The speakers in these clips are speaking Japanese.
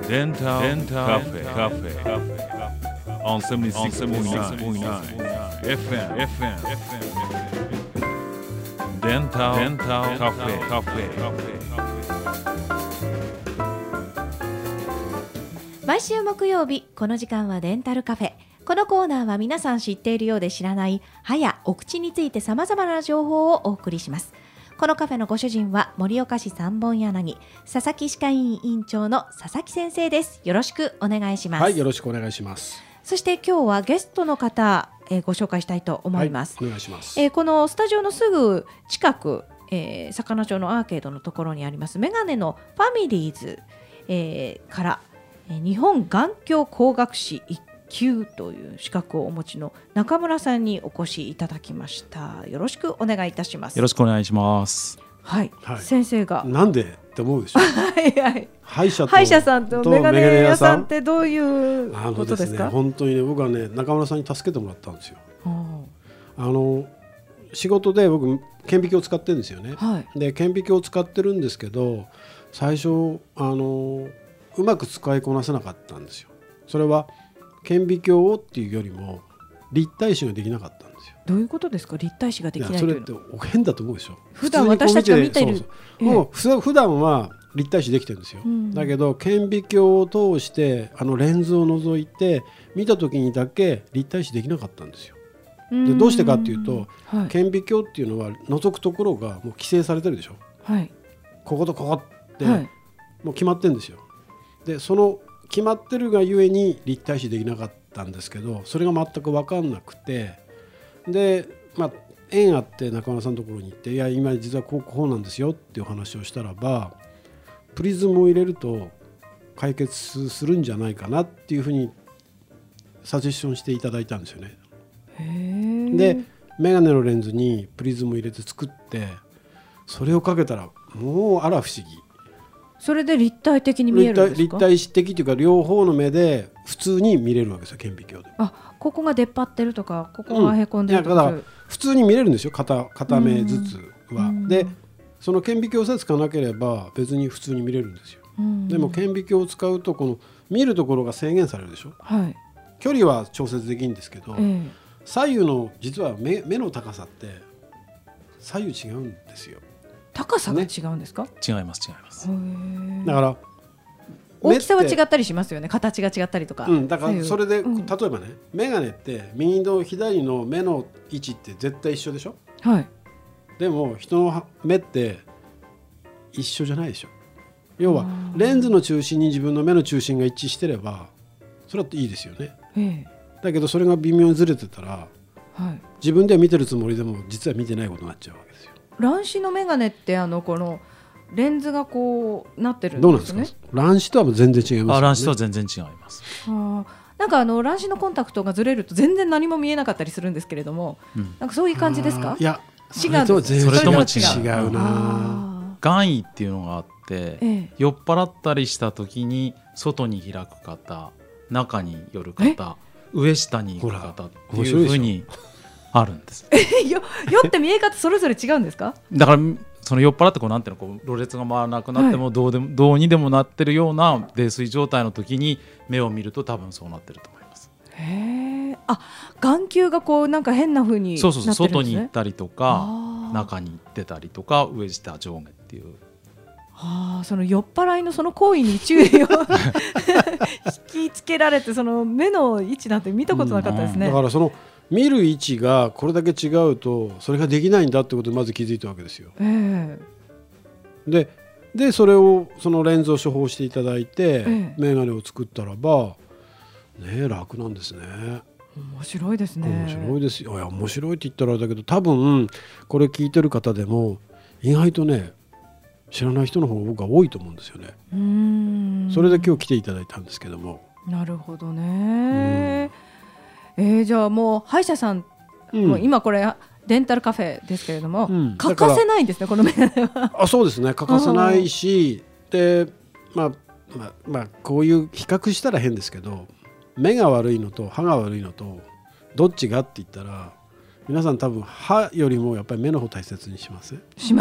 Dental Cafe on 76.9 FM Dental Cafe 毎週木曜日この時間はデンタルカフェ。このコーナーは皆さん知っているようで知らない歯やお口について様々な情報をお送りします。このカフェのご主人は盛岡市三本柳佐々木歯科医院院長の佐々木先生です。よろしくお願いします。 はい、よろしくお願いします。 そして今日はゲストの方、ご紹介したいと思います。 はい、お願いします。 このスタジオのすぐ近く、魚町のアーケードのところにありますメガネのファミリーズ、から日本眼鏡工学士1級という資格をお持ちの中村さんにお越しいただきました。よろしくお願いいたします。 よろしくお願いします。 はい、 はい、 先生がなんでって思うでしょはいはい、 歯医者さんとメガネ屋さんってどういうことですか？ 本当にね、僕はね、中村さんに助けてもらったんですよ。仕事で僕顕微鏡を使ってるんですよね、はい、で顕微鏡を使ってるんですけど、最初うまく使いこなせなかったんですよ。それは顕微鏡をっていうよりも立体視ができなかったんですよ。 どういうことですか？立体視ができないというの。 いや、それって変だと思うでしょ。 普段私たちが見ている、 もう普段は立体視できてるんですよ、だけど顕微鏡を通してレンズを覗いて見た時にだけ立体視できなかったんですよ。でどうしてかっていうと、はい、顕微鏡っていうのは覗くところがもう規制されてるでしょ、はい、こことここって、はい、もう決まってるんですよ。でその決まってるがゆえに立体視できなかったんですけど、それが全く分かんなくて、で縁あって中村さんのところに行って、いや今実はこうなんですよっていう話をしたらば、プリズムを入れると解決するんじゃないかなっていうふうにサジェッションしていただいたんですよね。でメガネのレンズにプリズムを入れて作って、それをかけたらもうあら不思議。 それで立体的に見えるんですか？ 立体的というか両方の目で普通に見れるわけですよ、顕微鏡で。 ここが出っ張ってるとか、ここがへこんでるとか、 だから普通に見れるんですよ、片目ずつは。でその顕微鏡さえ使わなければ別に普通に見れるんですよ。でも顕微鏡を使うとこの見るところが制限されるでしょ、はい、距離は調節できるんですけど、左右の実は 目の高さって左右違うんですよ。 高さが違うんですか？ 違います。 だから大きさは違ったりしますよね、形が違ったりとか、 だからそれで、例えばね、メガネって右と左の目の位置って絶対一緒でしょ、はい、でも人の目って一緒じゃないでしょ。要はレンズの中心に自分の目の中心が一致してればそれはいいですよね、だけどそれが微妙にずれてたら、はい、自分では見てるつもりでも実は見てないことになっちゃうわけですよ。 乱視のメガネってこのレンズがこうなってるんですね。 どうなんですか？乱視とは全然違いますよね。 乱視とは全然違います。 なんか乱視のコンタクトがずれると全然何も見えなかったりするんですけれども、なんかそういう感じですか？ いや、 それとも違うな。 眼位っていうのがあって、酔っ払ったりした時に外に開く方、中に寄る方、上下に行く方っていうふうにあるんです。 酔って見え方それぞれ違うんですか？ だからその酔っ払ってなんていうの、ろれつが回らなくなってもどうにでもなってるような泥酔状態の時に目を見ると多分そうなってると思います。 眼球がなんか変な風になってるんですね。 外に行ったりとか中に行ってたりとか上下上下っていう、 その酔っ払いのその行為に注意を引きつけられて、その目の位置なんて見たことなかったですね、 だからその見る位置がこれだけ違うとそれができないんだってことにまず気づいたわけですよ、でそれをそのレンズを処方していただいて、メガネを作ったらば、楽なんですね。 面白いですね。 面白いですよ。いや、面白いって言ったらあれだけど、多分これ聞いてる方でも意外とね知らない人の方が僕は多いと思うんですよね。それで今日来ていただいたんですけども。 なるほどね。じゃあもう歯医者さん、もう今これデンタルカフェですけれども、欠かせないんですね、このメガネは。 そうですね、欠かせないし、でこういう比較したら変ですけど、目が悪いのと歯が悪いのとどっちがって言ったら、皆さん多分歯よりもやっぱり目の方大切にします。 します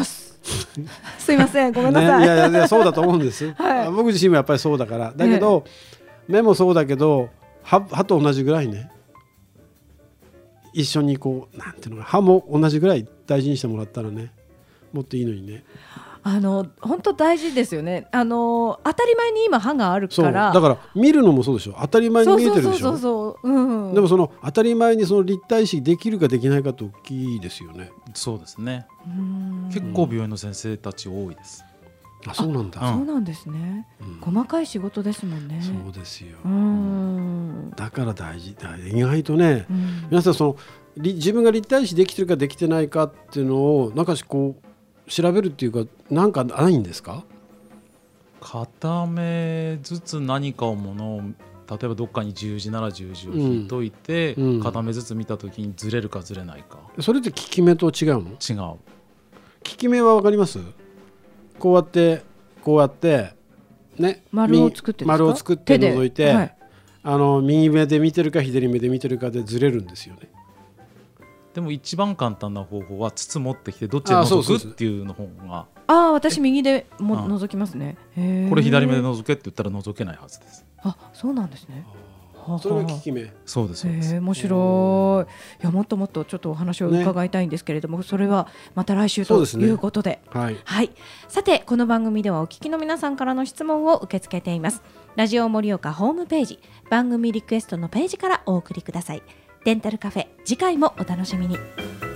すいません、ごめんなさい。 ね、いやそうだと思うんです、 はい、 僕自身もやっぱりそうだから。だけど、目もそうだけど歯と同じぐらいね、一緒にこうなんていうのか、歯も同じぐらい大事にしてもらったらね、もっといいのにね。 本当大事ですよね。当たり前に今歯があるから。 そうだから見るのもそうでしょ、当たり前に見えてるでしょ。でもその当たり前にその立体視できるかできないかって大きいですよね。 そうですね。結構病院の先生たち多いです。 あ、そうなんだ。 そうなんですね、細かい仕事ですもんね。 そうですよ。だから大事だ。意外とね、皆さんその自分が立体視できてるかできてないかっていうのをなんかこう調べるっていうか、なんかないんですか？ 片目ずつ何かを例えばどっかに十字なら十字を引いといて、片目ずつ見た時にずれるかずれないか。それって利き目と違うの？ 違う。 利き目は分かります？こうやってね、 丸を作って覗いて、はい、右目で見てるか左目で見てるかでずれるんですよね。 でも一番簡単な方法は筒持ってきてどっちで覗くっていうの方が。 私右でも覗きますね。 これ左目で覗けって言ったら覗けないはずです。 そうなんですね。 それが利き目。 そうです。 面白い。いや、もっともっとちょっとお話を伺いたいんですけれども、それはまた来週ということで、はい、さてこの番組ではお聞きの皆さんからの質問を受け付けています。ラジオ盛岡ホームページ、番組リクエストのページからお送りください。デンタルカフェ、次回もお楽しみに。